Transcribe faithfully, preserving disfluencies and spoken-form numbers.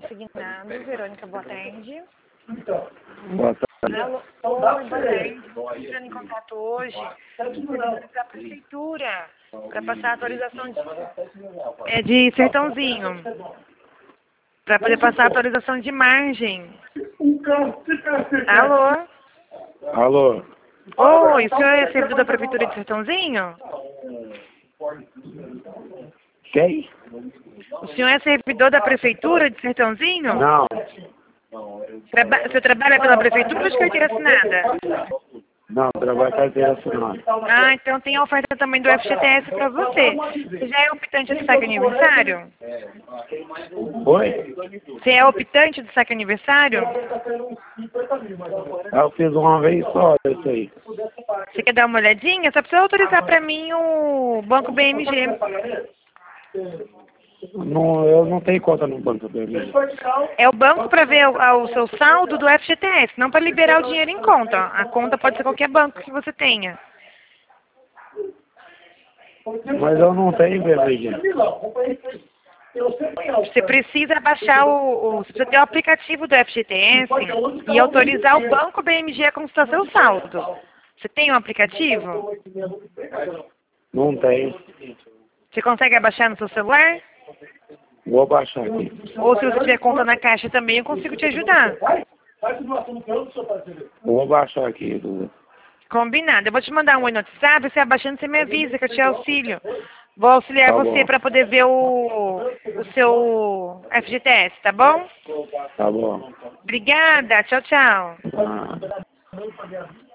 consignado. Verônica, boa tarde. Boa tarde. Alô, oi, boa tarde. Estou entrando em contato hoje com a prefeitura para passar a atualização de, é, de Sertãozinho. Para poder passar a atualização de margem. Alô? Alô? Oi, o senhor é servidor da prefeitura de Sertãozinho? Quem? O senhor é servidor da prefeitura de Sertãozinho? Não. Traba o senhor trabalha pela prefeitura ou de carteira assinada? Não, trabalho carteira assinada. Ah, então tem a oferta também do F G T S para você. Você já é optante do saque aniversário? Oi? Você é optante do saque aniversário? Eu fiz uma vez só isso aí. Você quer dar uma olhadinha? Só precisa autorizar para mim o Banco B M G. Não, eu não tenho conta no banco B M G. É o banco para ver o, o seu saldo do F G T S, não para liberar o dinheiro em conta. A conta pode ser qualquer banco que você tenha. Mas eu não tenho B M G. Você precisa baixar o, o você precisa ter o aplicativo do F G T S e autorizar o Banco B M G a consultar seu saldo. Você tem um aplicativo? Não tenho. Você consegue abaixar no seu celular? Vou baixar aqui. Ou se você tiver conta na Caixa também, eu consigo te ajudar. Vou baixar aqui, Duda. Combinado. Eu vou te mandar um oi no WhatsApp, você abaixando, você me avisa que eu te auxilio. Vou auxiliar Tá você bom. para poder ver o, o seu F G T S, tá bom? Tá bom. Obrigada. Tchau, tchau. Ah.